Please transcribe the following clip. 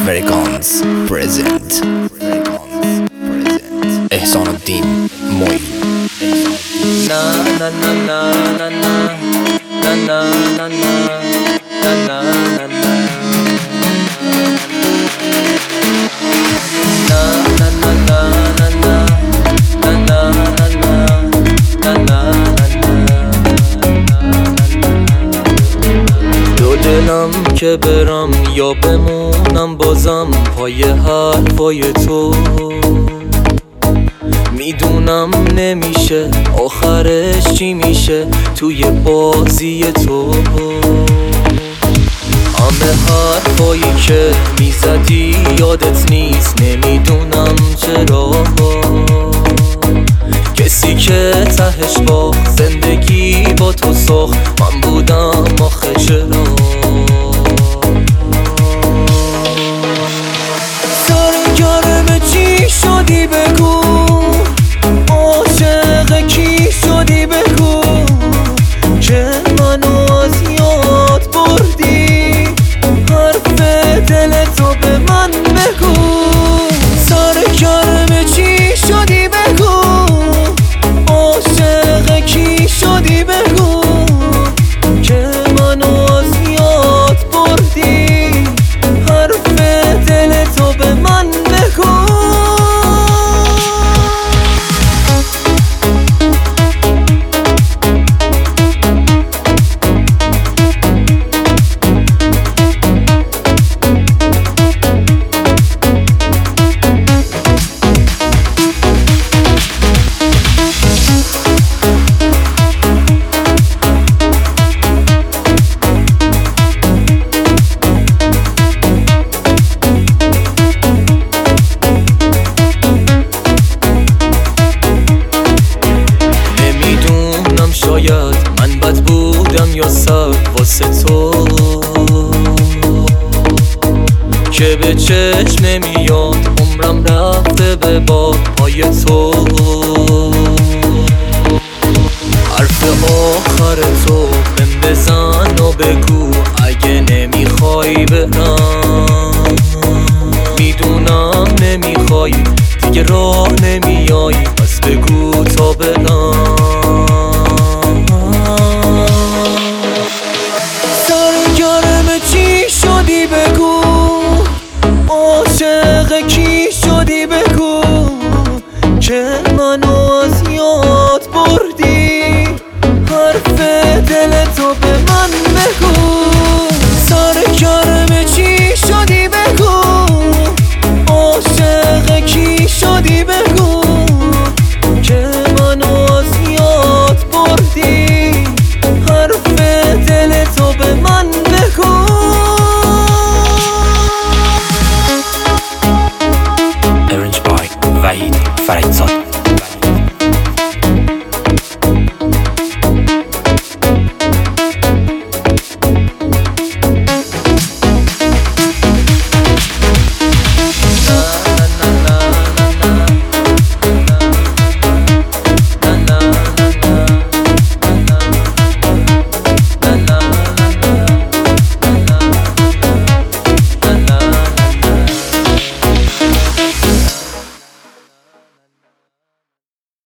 Americans present احسان الدین معین. Na na na na na na na na na na na na na دو دلم که برم یا بمونم بازم پای حرفای تو، میدونم نمیشه آخرش چی میشه توی بازی تو. همه حرفایی که میزدی یادت نیست، نمیدونم چرا. کسی که تهش با زندگی با تو ساخت من بودم آخه چرا. سرگرم چی شدی بگو، عاشق کی شدی بگو که منو از یاد بردی. حرف دل تو به من بگو، سرگرم چی شدی بگو، عاشق کی شدی بگو که منو از یاد بردی. حرف دل تو به من بگو. شاید من بد بودم یا سر واسه تو که به چشم نمیاد عمرم رفته به بادهای تو. حرف آخر تو بهم بزن و بگو